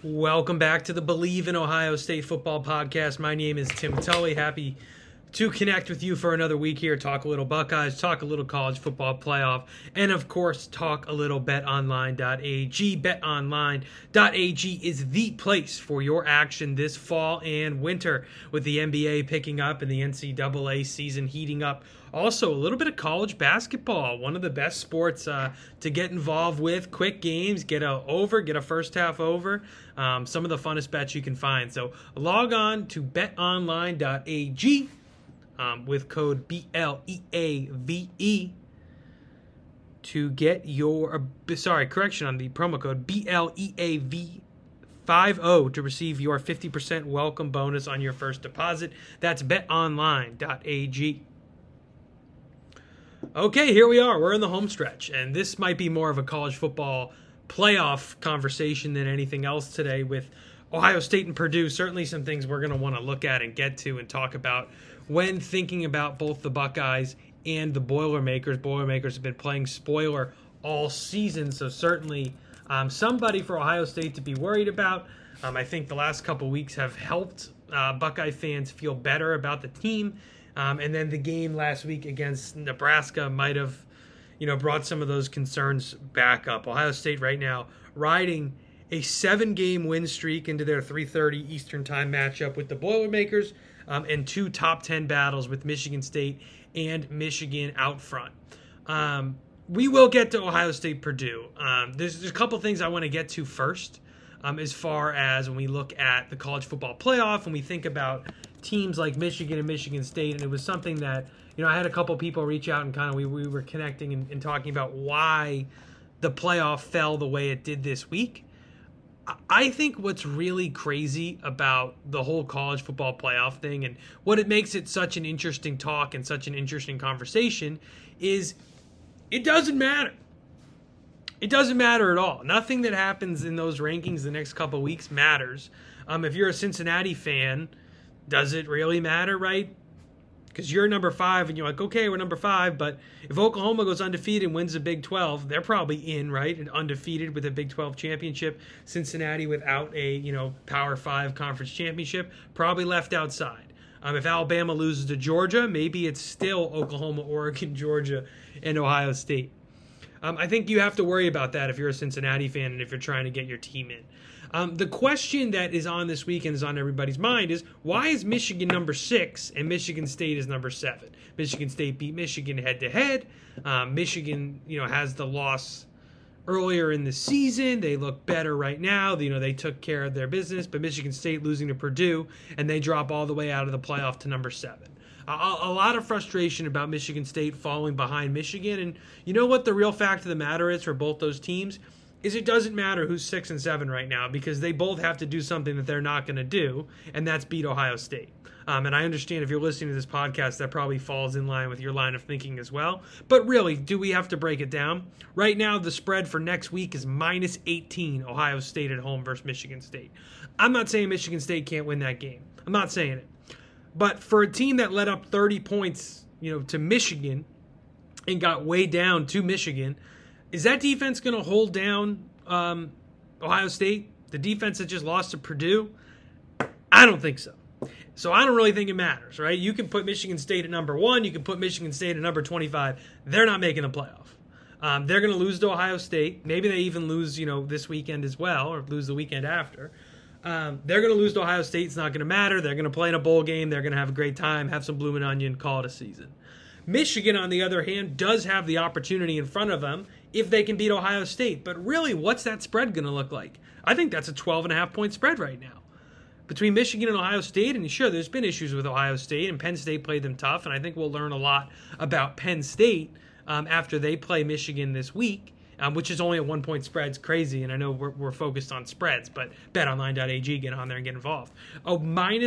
Welcome back to the Believe in Ohio State Football podcast. My name is Tim Tully. Happy to connect with you for another week here. Talk a little Buckeyes, talk a little college football playoff, and of course, talk a little betonline.ag. Betonline.ag is the place for your action this fall and winter, with the NBA picking up and the NCAA season heating up. Also, a little bit of college basketball, one of the best sports to get involved with. Quick games, get a first half over. Some of the funnest bets you can find. So log on to betonline.ag with code BLEAVE to get your, correction on the promo code BLEAV50 to receive your 50% welcome bonus on your first deposit. That's betonline.ag. Okay, here we are. We're in the home stretch, and this might be more of a college football playoff conversation than anything else today with Ohio State and Purdue. Certainly some things we're going to want to look at and get to and talk about when thinking about both the Buckeyes and the Boilermakers. Boilermakers have been playing spoiler all season, so certainly somebody for Ohio State to be worried about. I think the last couple weeks have helped Buckeye fans feel better about the team. And then the game last week against Nebraska might have, brought some of those concerns back up. Ohio State right now riding a 7-game win streak into their 3:30 Eastern Time matchup with the Boilermakers, and 2 top 10 battles with Michigan State and Michigan out front. We will get to Ohio State Purdue. There's a couple things I want to get to first, as far as when we look at the college football playoff and we think about teams like Michigan and Michigan State. And it was something that, I had a couple people reach out and kind of we were connecting and talking about why the playoff fell the way it did this week. I think what's really crazy about the whole college football playoff thing and what it makes it such an interesting talk and such an interesting conversation is it doesn't matter. It doesn't matter at all. Nothing that happens in those rankings the next couple of weeks matters. If you're a Cincinnati fan, does it really matter, right? Because you're number 5 and you're like, okay, we're number 5, but if Oklahoma goes undefeated and wins the Big 12, they're probably in, right? And undefeated with a Big 12 championship. Cincinnati without a, Power 5 conference championship, probably left outside. If Alabama loses to Georgia, maybe it's still Oklahoma, Oregon, Georgia, and Ohio State. I think you have to worry about that if you're a Cincinnati fan and if you're trying to get your team in. The question that is on this week and is on everybody's mind is, why is Michigan number 6 and Michigan State is number 7? Michigan State beat Michigan head-to-head. Michigan, has the loss earlier in the season. They look better right now. They took care of their business, but Michigan State losing to Purdue, and they drop all the way out of the playoff to number 7. A lot of frustration about Michigan State falling behind Michigan. And you know what the real fact of the matter is for both those teams? Is it doesn't matter who's 6 and 7 right now, because they both have to do something that they're not going to do, and that's beat Ohio State. And I understand if you're listening to this podcast, that probably falls in line with your line of thinking as well. But really, do we have to break it down? Right now, the spread for next week is -18, Ohio State at home versus Michigan State. I'm not saying Michigan State can't win that game. I'm not saying it. But for a team that led up 30 points, to Michigan and got way down to Michigan, is that defense going to hold down Ohio State? The defense that just lost to Purdue? I don't think so. So I don't really think it matters, right? You can put Michigan State at number 1. You can put Michigan State at number 25. They're not making the playoff. They're going to lose to Ohio State. Maybe they even lose, this weekend as well, or lose the weekend after. They're going to lose to Ohio State. It's not going to matter. They're going to play in a bowl game. They're going to have a great time, have some bloomin' onion, call it a season. Michigan, on the other hand, does have the opportunity in front of them if they can beat Ohio State. But really, what's that spread going to look like? I think that's a 12.5-point spread right now between Michigan and Ohio State. And sure, there's been issues with Ohio State, and Penn State played them tough. And I think we'll learn a lot about Penn State after they play Michigan this week. Which is only a 1-point spread. It's crazy, and I know we're focused on spreads, but betonline.ag, get on there and get involved. A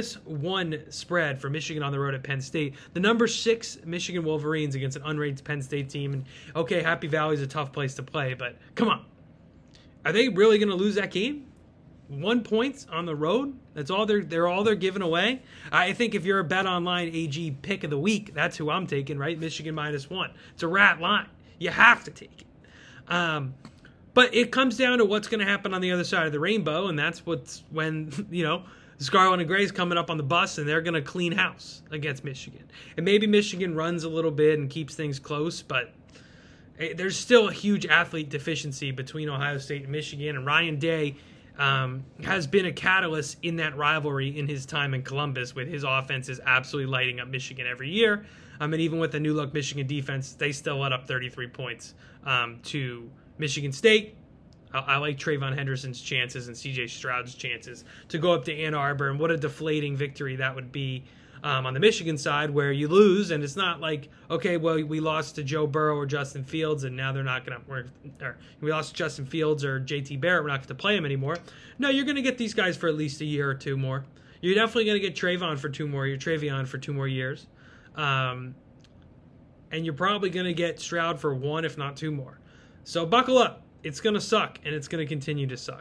-1 spread for Michigan on the road at Penn State. The number 6 Michigan Wolverines against an unranked Penn State team. And okay, Happy Valley is a tough place to play, but come on. Are they really going to lose that game? 1 point on the road? That's all they're giving away? I think if you're a BetOnline AG pick of the week, that's who I'm taking, right? Michigan -1. It's a rat line. You have to take it. But it comes down to what's going to happen on the other side of the rainbow, and that's when Scarlet and Gray's coming up on the bus, and they're going to clean house against Michigan. And maybe Michigan runs a little bit and keeps things close, but there's still a huge athlete deficiency between Ohio State and Michigan, and Ryan Day has been a catalyst in that rivalry in his time in Columbus, with his offenses absolutely lighting up Michigan every year. And even with the new-look Michigan defense, they still let up 33 points to Michigan State. I like Trayvon Henderson's chances and CJ Stroud's chances to go up to Ann Arbor, and what a deflating victory that would be on the Michigan side, where you lose, and it's not like, okay, well, we lost to Joe Burrow or Justin Fields, and now they're not going to, or we lost to Justin Fields or JT Barrett, we're not going to play them anymore. No, you're going to get these guys for at least a year or two more. You're definitely going to get Travion for 2 more years. And you're probably going to get Stroud for 1, if not 2 more. So buckle up. It's going to suck, and it's going to continue to suck.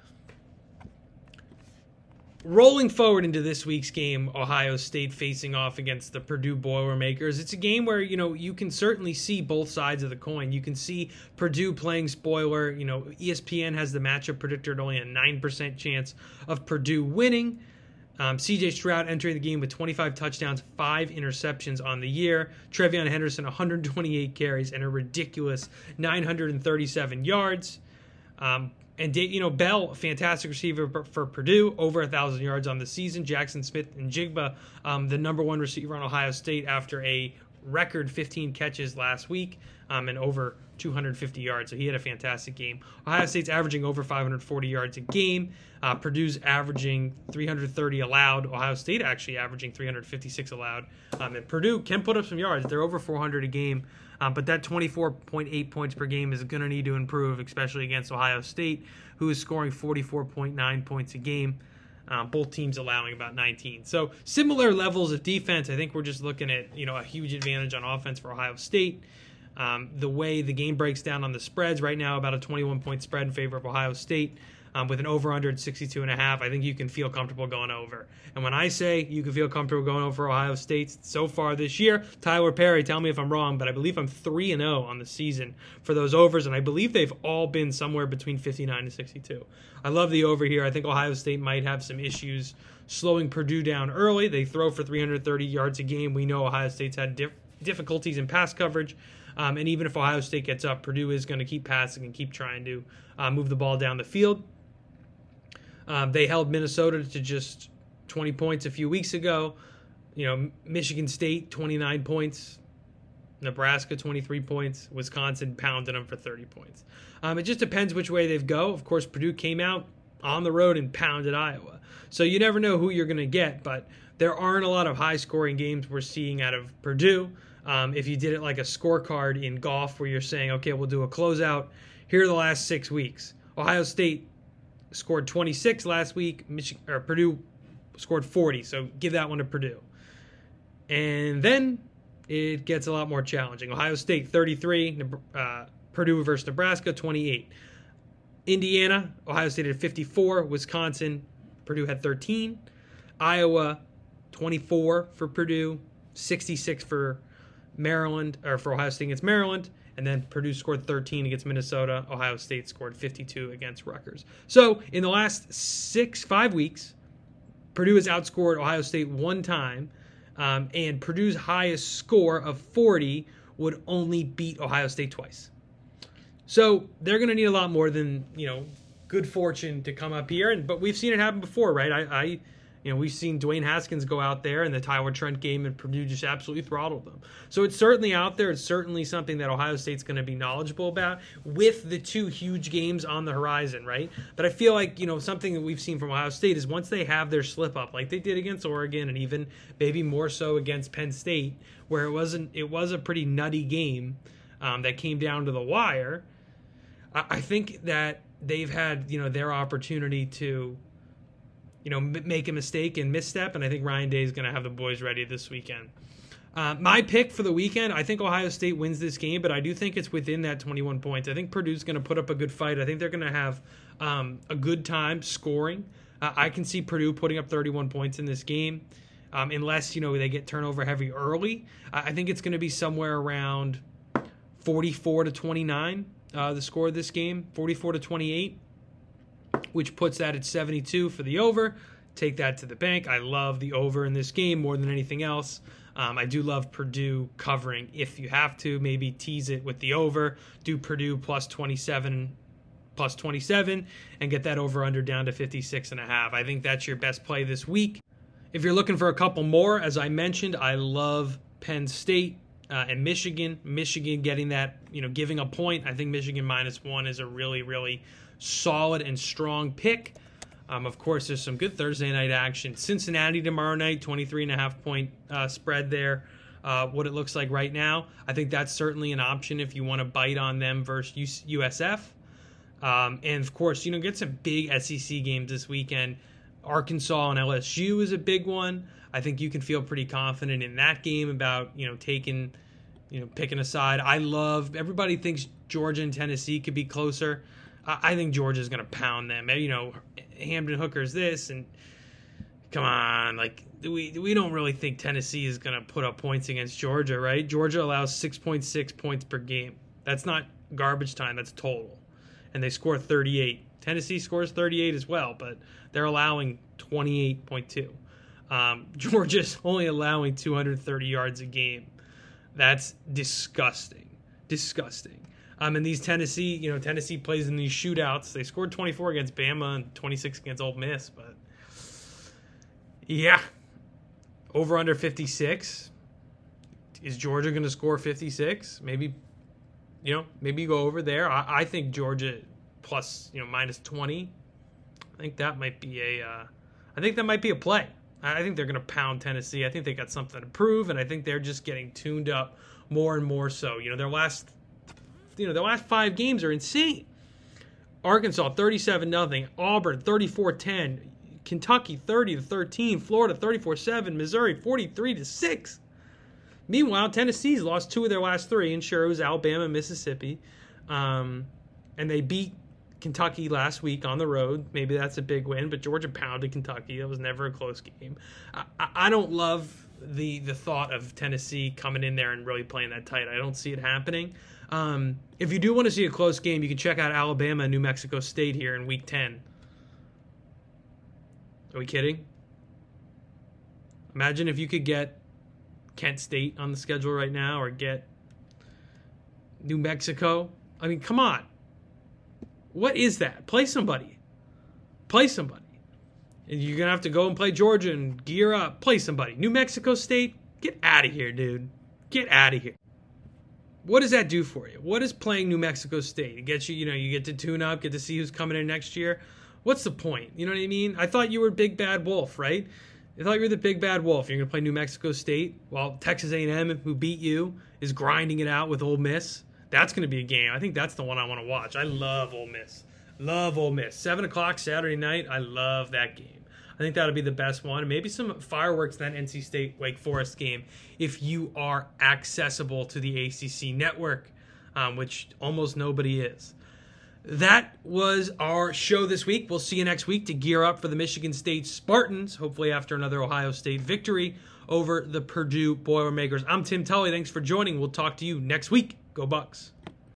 Rolling forward into this week's game, Ohio State facing off against the Purdue Boilermakers. It's a game where, you can certainly see both sides of the coin. You can see Purdue playing spoiler. ESPN has the matchup predictor at only a 9% chance of Purdue winning. CJ Stroud entering the game with 25 touchdowns, 5 interceptions on the year. Trayvon Henderson, 128 carries and a ridiculous 937 yards. And Bell, a fantastic receiver for Purdue, over 1,000 yards on the season. Jackson Smith-Njigba, the number 1 receiver on Ohio State after a record 15 catches last week and over 250 yards. So he had a fantastic game. Ohio State's averaging over 540 yards a game. Purdue's averaging 330 allowed. Ohio State actually averaging 356 allowed. And Purdue can put up some yards. They're over 400 a game. But that 24.8 points per game is going to need to improve, especially against Ohio State, who is scoring 44.9 points a game. Both teams allowing about 19. So similar levels of defense. I think we're just looking at a huge advantage on offense for Ohio State. The way the game breaks down on the spreads right now, about a 21-point spread in favor of Ohio State, with an over-under at 62.5. I think you can feel comfortable going over. And when I say you can feel comfortable going over Ohio State so far this year, Tyler Perry, tell me if I'm wrong, but I believe I'm 3-0 on the season for those overs, and I believe they've all been somewhere between 59 and 62. I love the over here. I think Ohio State might have some issues slowing Purdue down early. They throw for 330 yards a game. We know Ohio State's had difficulties in pass coverage. And even if Ohio State gets up, Purdue is going to keep passing and keep trying to move the ball down the field. They held Minnesota to just 20 points a few weeks ago. Michigan State, 29 points. Nebraska, 23 points. Wisconsin pounded them for 30 points. It just depends which way they go. Of course, Purdue came out on the road and pounded Iowa. So you never know who you're going to get, but there aren't a lot of high-scoring games we're seeing out of Purdue. If you did it like a scorecard in golf where you're saying, okay, we'll do a closeout. Here are the last 6 weeks. Ohio State scored 26 last week. Purdue scored 40, so give that one to Purdue. And then it gets a lot more challenging. Ohio State, 33. Purdue versus Nebraska, 28. Indiana, Ohio State had 54. Wisconsin, Purdue had 13. Iowa, 24 for Purdue. 66 for Maryland, or for Ohio State against Maryland. And then Purdue scored 13 against Minnesota. Ohio State scored 52 against Rutgers. So in the last 5 weeks, Purdue has outscored Ohio State 1 time. And Purdue's highest score of 40 would only beat Ohio State twice. So they're going to need a lot more than, good fortune to come up here. But we've seen it happen before, right? We've seen Dwayne Haskins go out there in the Tyler Trent game, and Purdue just absolutely throttled them. So it's certainly out there. It's certainly something that Ohio State's going to be knowledgeable about with the 2 huge games on the horizon, right? But I feel like, something that we've seen from Ohio State is once they have their slip up, like they did against Oregon and even maybe more so against Penn State, where it was a pretty nutty game that came down to the wire. I think that they've had, their opportunity to make a mistake and misstep, and I think Ryan Day is going to have the boys ready this weekend. My pick for the weekend, I think Ohio State wins this game, but I do think it's within that 21 points. I think Purdue's going to put up a good fight. I think they're going to have a good time scoring. I can see Purdue putting up 31 points in this game, unless, they get turnover heavy early. I think it's going to be somewhere around 44-29. the score of this game, 44-28, which puts that at 72 for the over. Take that to the bank. I love the over in this game more than anything else. I do love Purdue covering if you have to. Maybe tease it with the over. Do Purdue plus 27, and get that over-under down to 56.5. I think that's your best play this week. If you're looking for a couple more, as I mentioned, I love Penn State and Michigan. Michigan getting that, giving a point. I think Michigan -1 is a really, really solid and strong pick. Of course, there's some good Thursday night action. Cincinnati tomorrow night, 23.5 point spread there. What it looks like right now, I think that's certainly an option if you want to bite on them versus USF. And of course, get some big SEC games this weekend. Arkansas and LSU is a big one. I think you can feel pretty confident in that game about, picking a side. Everybody thinks Georgia and Tennessee could be closer. I think Georgia's going to pound them. Hamden Hooker's this, and come on, we don't really think Tennessee is going to put up points against Georgia, right? Georgia allows 6.6 points per game. That's not garbage time, that's total. And they score 38. Tennessee scores 38 as well, but they're allowing 28.2. Georgia's only allowing 230 yards a game. That's disgusting. Disgusting. And these Tennessee plays in these shootouts. They scored 24 against Bama and 26 against Ole Miss, but yeah. Over under 56. Is Georgia going to score 56? Maybe you go over there. I think Georgia plus, -20. I think that might be a play. I think they're going to pound Tennessee. I think they got something to prove, and I think they're just getting tuned up more and more so. Their last 5 games are insane. Arkansas 37-0, Auburn 34-10, Kentucky 30-13, Florida 34-7, Missouri 43-6. Meanwhile, Tennessee's lost 2 of their last 3, and sure, it was Alabama and Mississippi. And they beat Kentucky last week on the road. Maybe that's a big win, but Georgia pounded Kentucky. That was never a close game. I don't love the thought of Tennessee coming in there and really playing that tight. I don't see it happening. If you do want to see a close game, you can check out Alabama and New Mexico State here in Week 10. Are we kidding? Imagine if you could get Kent State on the schedule right now, or get New Mexico. I mean, come on. What is that? Play somebody. And you're going to have to go and play Georgia and gear up. Play somebody. New Mexico State, get out of here, dude. Get out of here. What does that do for you? What is playing New Mexico State? It gets you, you get to tune up, get to see who's coming in next year. What's the point? You know what I mean? I thought you were Big Bad Wolf, right? I thought you were the Big Bad Wolf. You're going to play New Mexico State while Texas A&M, who beat you, is grinding it out with Ole Miss. That's going to be a game. I think that's the one I want to watch. I love Ole Miss. 7 o'clock Saturday night. I love that game. I think that'll be the best one. Maybe some fireworks in that NC State-Wake Forest game if you are accessible to the ACC network, which almost nobody is. That was our show this week. We'll see you next week to gear up for the Michigan State Spartans, hopefully after another Ohio State victory over the Purdue Boilermakers. I'm Tim Tully. Thanks for joining. We'll talk to you next week. Go Bucks.